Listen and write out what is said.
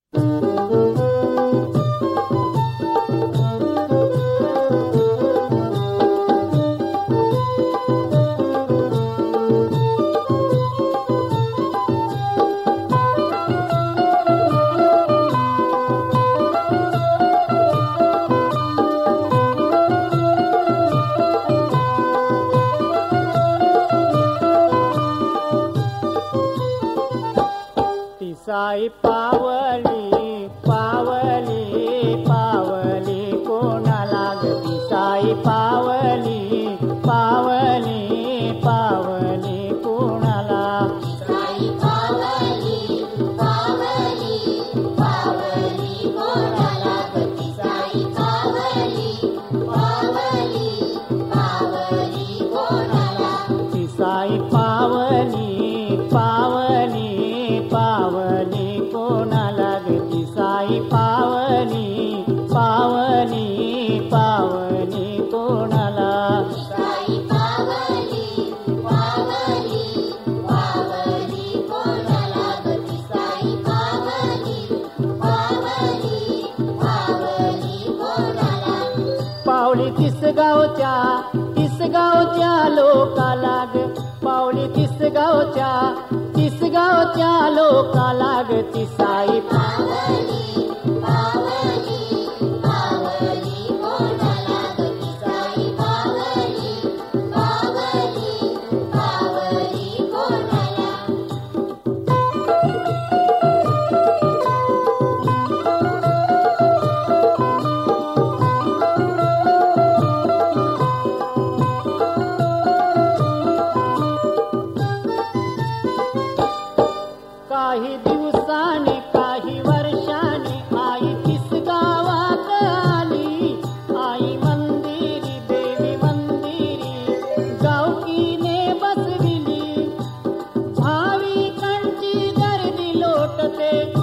साई पावली पावली पावली कोणाला गती साई पावली पावली पावली कोणाला साई पावली पावली पावली कोणाला गती साई पावली पावली पावली कोणाला ती साई पावली पावली पावली कोणाला गती साई पावली पावली पावली कोणाला साई पावली पावली पावली कोणाला गती साई पावली पावली पावली कोणाला पावली तिसगावच्या लोकाला ग पावली तिसगावच्या लोकाला ग ती साई पावली पावली पावली कोणाला गती साई पावली पावली पावली कोणाला काही दिवसाने काही वर्षाने आई तिसगावात आली आई मंदिरी देवी मंदिरी गावकीने बसविली भाविकांची गर्दी लोटते